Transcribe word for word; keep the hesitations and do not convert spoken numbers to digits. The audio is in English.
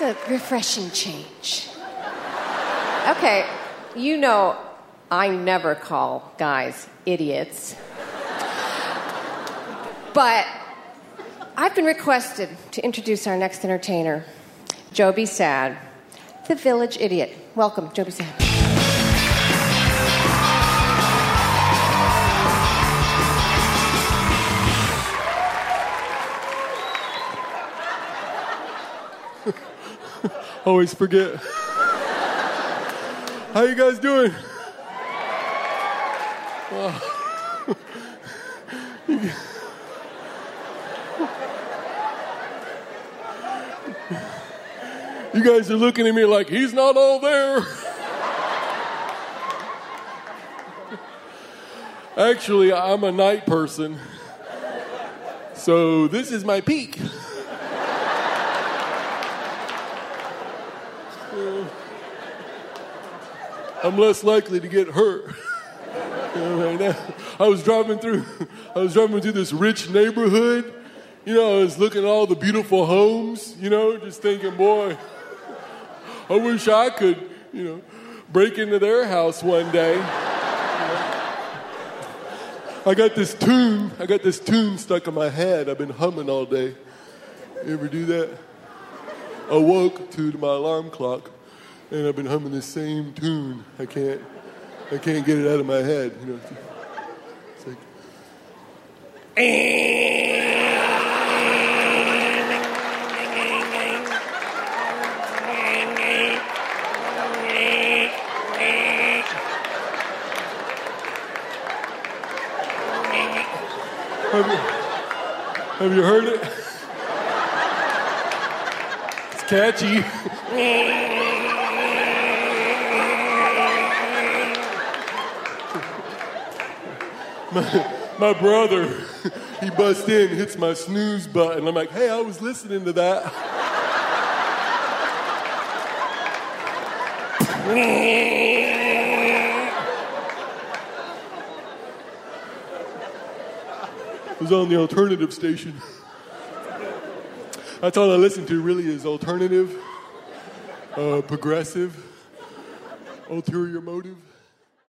a refreshing change. Okay, you know I never call guys idiots. But I've been requested to introduce our next entertainer, Joby Sad, the village idiot. Welcome, Joby Sad. Always forget. How you guys doing? Wow. You guys are looking at me like he's not all there. Actually, I'm a night person. So this is my peak. I'm less likely to get hurt. You know, right now, I was driving through, I was driving through this rich neighborhood. You know, I was looking at all the beautiful homes. You know, just thinking, boy, I wish I could, you know, break into their house one day. You know? I got this tune. I got this tune stuck in my head. I've been humming all day. You ever do that? I woke to my alarm clock. And I've been humming the same tune. I can't, I can't get it out of my head. You know, it's like. Have you, have you heard it? It's catchy. My, my brother, he busts in, hits my snooze button. I'm like, hey, I was listening to that. It was on the alternative station. That's all I listen to really is alternative, uh, progressive, ulterior motive.